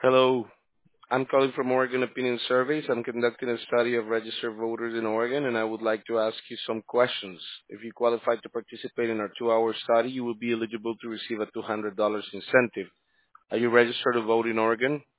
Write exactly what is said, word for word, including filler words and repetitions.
Hello, I'm calling from Oregon Opinion Surveys. I'm conducting a study of registered voters in Oregon, and I would like to ask you some questions. If you qualify to participate in our two-hour study, you will be eligible to receive a two hundred dollars incentive. Are you registered to vote in Oregon?